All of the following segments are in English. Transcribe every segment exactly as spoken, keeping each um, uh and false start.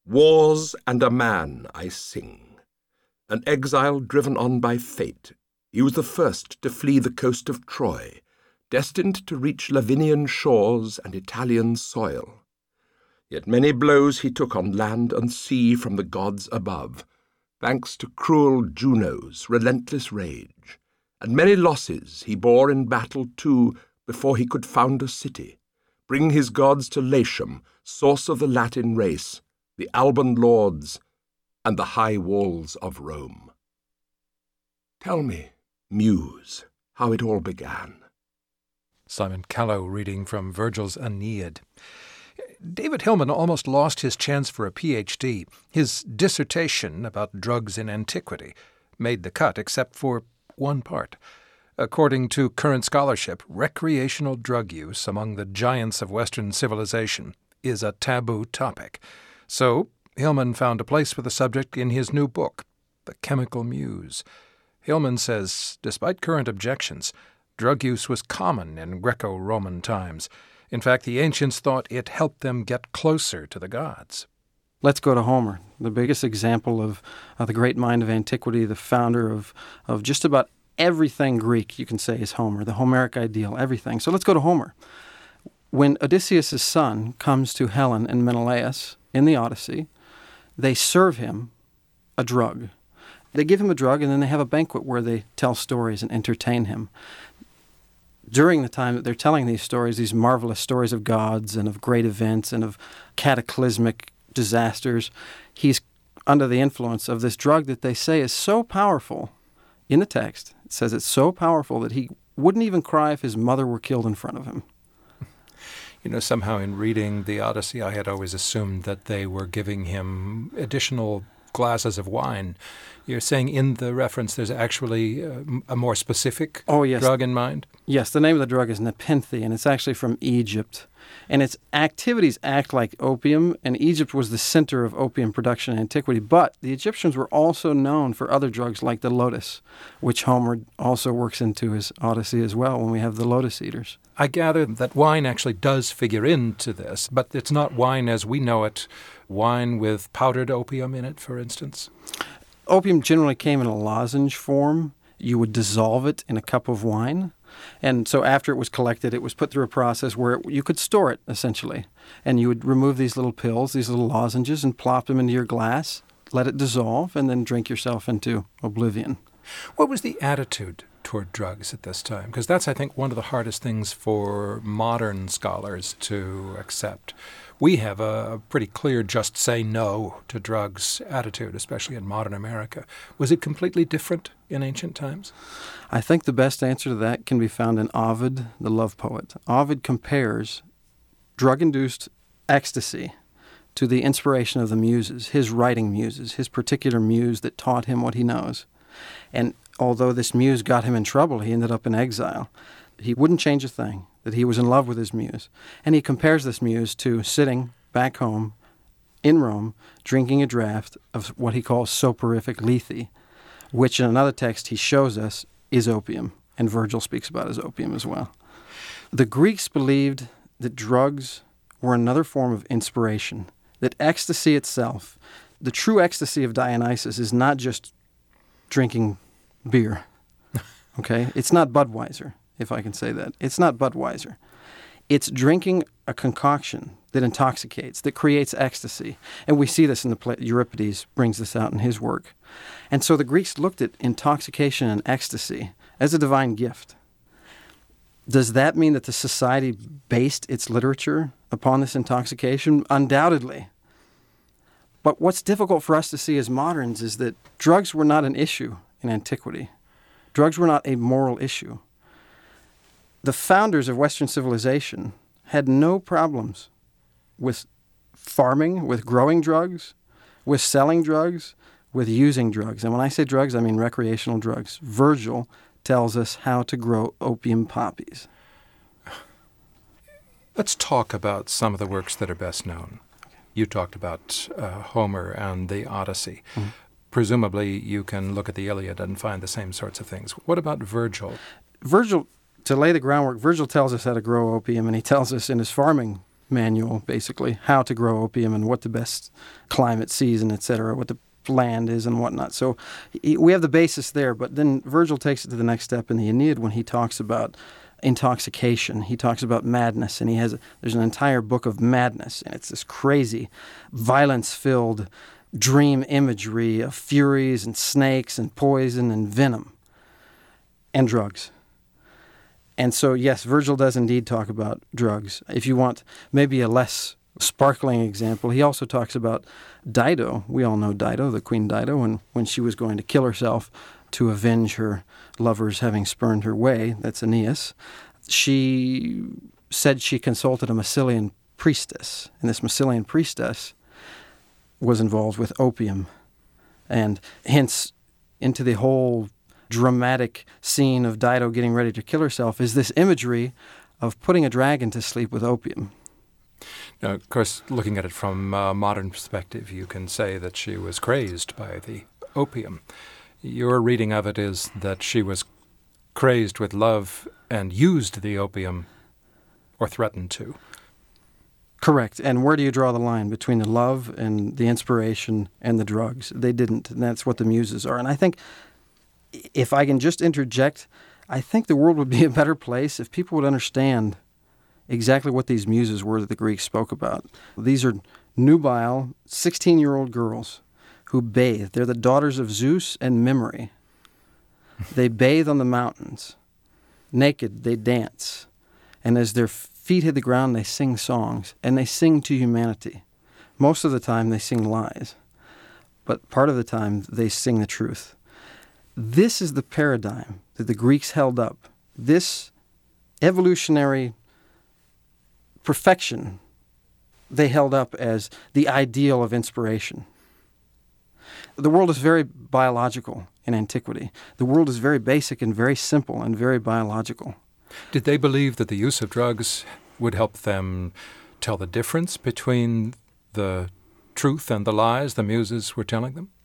Wars and a man I sing. An exile driven on by fate, he was the first to flee the coast of Troy, destined to reach Lavinian shores and Italian soil. Yet many blows he took on land and sea from the gods above, thanks to cruel Juno's relentless rage, and many losses he bore in battle too before he could found a city, bring his gods to Latium, source of the Latin race, the Alban lords, and the high walls of Rome. Tell me, Muse, how it all began. Simon Callow reading from Virgil's Aeneid. David Hillman almost lost his chance for a P H D. His dissertation about drugs in antiquity made the cut except for one part. According to current scholarship, recreational drug use among the giants of Western civilization is a taboo topic. So Hillman found a place for the subject in his new book, The Chemical Muse. Hillman says, despite current objections, drug use was common in Greco-Roman times. In fact, the ancients thought it helped them get closer to the gods. Let's go to Homer, the biggest example of, of the great mind of antiquity, the founder of, of just about everything Greek, you can say, is Homer, the Homeric ideal, everything. So let's go to Homer. When Odysseus' son comes to Helen and Menelaus in the Odyssey, they serve him a drug. They give him a drug, and then they have a banquet where they tell stories and entertain him. During the time that they're telling these stories, these marvelous stories of gods and of great events and of cataclysmic disasters, he's under the influence of this drug that they say is so powerful. In the text, it says it's so powerful that he wouldn't even cry if his mother were killed in front of him. You know, somehow in reading the Odyssey, I had always assumed that they were giving him additional glasses of wine. You're saying in the reference there's actually a, a more specific oh, yes. drug in mind? Yes, the name of the drug is Nepenthe, and it's actually from Egypt. And its activities act like opium, and Egypt was the center of opium production in antiquity. But the Egyptians were also known for other drugs like the lotus, which Homer also works into his Odyssey as well when we have the lotus eaters. I gather that wine actually does figure into this, but it's not wine as we know it, wine with powdered opium in it, for instance? Opium generally came in a lozenge form. You would dissolve it in a cup of wine. And so after it was collected, it was put through a process where it, you could store it, essentially. And you would remove these little pills, these little lozenges, and plop them into your glass, let it dissolve, and then drink yourself into oblivion. What was the attitude toward drugs at this time? Because that's, I think, one of the hardest things for modern scholars to accept. We have a pretty clear just say no to drugs attitude, especially in modern America. Was it completely different in ancient times? I think the best answer to that can be found in Ovid, the love poet. Ovid compares drug-induced ecstasy to the inspiration of the muses, his writing muses, his particular muse that taught him what he knows. And although this muse got him in trouble, he ended up in exile. He wouldn't change a thing, that he was in love with his muse. And he compares this muse to sitting back home in Rome, drinking a draught of what he calls soporific lethe, which in another text he shows us is opium, and Virgil speaks about as opium as well. The Greeks believed that drugs were another form of inspiration, that ecstasy itself, the true ecstasy of Dionysus, is not just drinking beer, okay? It's not Budweiser, if I can say that. It's not Budweiser. It's drinking a concoction that intoxicates, that creates ecstasy. And we see this in the play. Euripides brings this out in his work. And so the Greeks looked at intoxication and ecstasy as a divine gift. Does that mean that the society based its literature upon this intoxication? Undoubtedly. But what's difficult for us to see as moderns is that drugs were not an issue in antiquity. Drugs were not a moral issue. The founders of Western civilization had no problems with farming, with growing drugs, with selling drugs, with using drugs. And when I say drugs, I mean recreational drugs. Virgil tells us how to grow opium poppies. Let's talk about some of the works that are best known. You talked about uh, Homer and the Odyssey. Mm-hmm. Presumably you can look at the Iliad and find the same sorts of things. What about Virgil? Virgil, to lay the groundwork, Virgil tells us how to grow opium, and he tells us in his farming manual, basically, how to grow opium and what the best climate, season, et cetera, what the land is and whatnot. So he, we have the basis there, but then Virgil takes it to the next step in the Aeneid when he talks about intoxication. He talks about madness, and he has there's an entire book of madness, and it's this crazy, violence-filled dream imagery of furies and snakes and poison and venom and drugs. And so, yes, Virgil does indeed talk about drugs. If you want maybe a less sparkling example, he also talks about Dido. We all know Dido, the Queen Dido, and when she was going to kill herself to avenge her lovers having spurned her way, that's Aeneas, she said she consulted a Massilian priestess, and this Massilian priestess was involved with opium, and hence into the whole dramatic scene of Dido getting ready to kill herself is this imagery of putting a dragon to sleep with opium. Now, of course, looking at it from a modern perspective, you can say that she was crazed by the opium. Your reading of it is that she was crazed with love and used the opium, or threatened to. Correct. And where do you draw the line between the love and the inspiration and the drugs? They didn't, and that's what the muses are. And I think, if I can just interject, I think the world would be a better place if people would understand exactly what these muses were that the Greeks spoke about. These are nubile, sixteen-year-old girls who bathe. They're the daughters of Zeus and Memory. They bathe on the mountains. Naked, they dance. And as their feet hit the ground, they sing songs. And they sing to humanity. Most of the time, they sing lies. But part of the time, they sing the truth. This is the paradigm that the Greeks held up. This evolutionary perfection they held up as the ideal of inspiration. The world is very biological in antiquity. The world is very basic and very simple and very biological. Did they believe that the use of drugs would help them tell the difference between the truth and the lies the muses were telling them?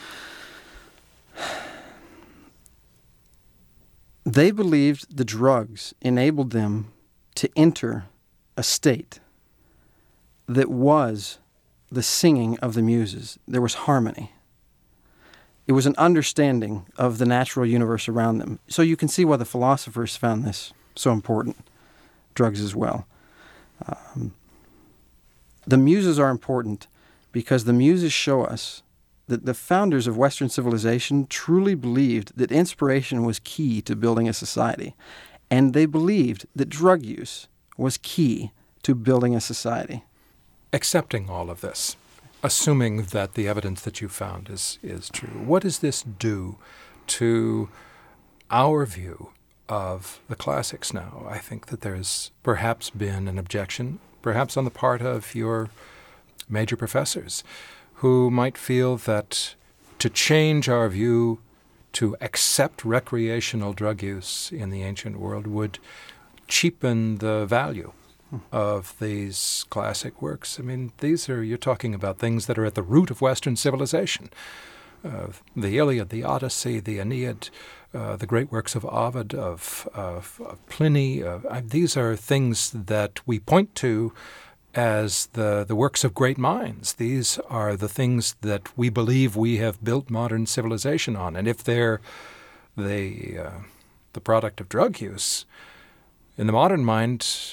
They believed the drugs enabled them to enter a state that was the singing of the muses. There was harmony. It was an understanding of the natural universe around them. So you can see why the philosophers found this so important, drugs as well. Um, the muses are important because the muses show us that the founders of Western civilization truly believed that inspiration was key to building a society, and they believed that drug use was key to building a society. Accepting all of this, assuming that the evidence that you found is, is true, what does this do to our view of the classics now? I think that there's perhaps been an objection, perhaps on the part of your major professors, who might feel that to change our view to accept recreational drug use in the ancient world would cheapen the value of these classic works. I mean, these are, you're talking about things that are at the root of Western civilization. Uh, the Iliad, the Odyssey, the Aeneid, uh, the great works of Ovid, of, of, of Pliny. Uh, these are things that we point to as the, the works of great minds. These are the things that we believe we have built modern civilization on. And if they're the, uh, the product of drug use, in the modern mind,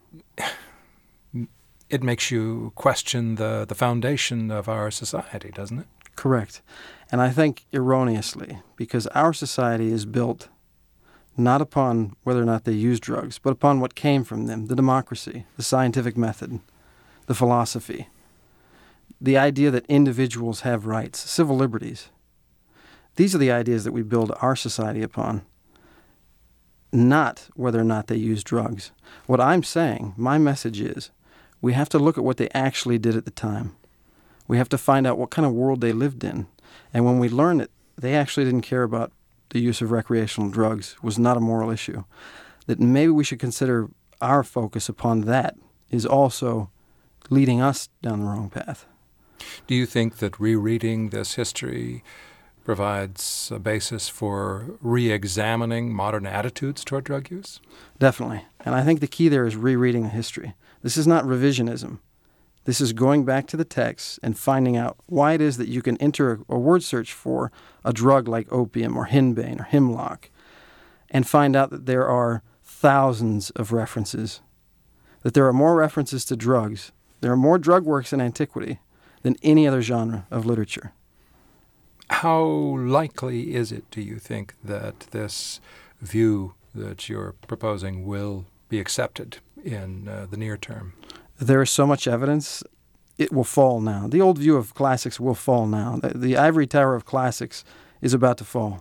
it makes you question the, the foundation of our society, doesn't it? Correct. And I think erroneously, because our society is built not upon whether or not they use drugs, but upon what came from them, the democracy, the scientific method, the philosophy, the idea that individuals have rights, civil liberties. These are the ideas that we build our society upon, not whether or not they use drugs. What I'm saying, my message is, we have to look at what they actually did at the time. We have to find out what kind of world they lived in. And when we learn that they actually didn't care about the use of recreational drugs, was not a moral issue, that maybe we should consider our focus upon that is also leading us down the wrong path. Do you think that rereading this history provides a basis for re-examining modern attitudes toward drug use? Definitely. And I think the key there is rereading the history. This is not revisionism. This is going back to the text and finding out why it is that you can enter a, a word search for a drug like opium or henbane or hemlock and find out that there are thousands of references, that there are more references to drugs. There are more drug works in antiquity than any other genre of literature. How likely is it, do you think, that this view that you're proposing will be accepted in uh, the near term? There is so much evidence, it will fall now. The old view of classics will fall now. The, the ivory tower of classics is about to fall.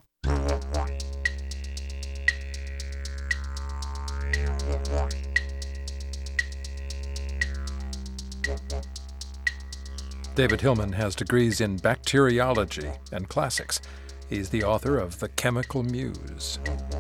David Hillman has degrees in bacteriology and classics. He's the author of The Chemical Muse.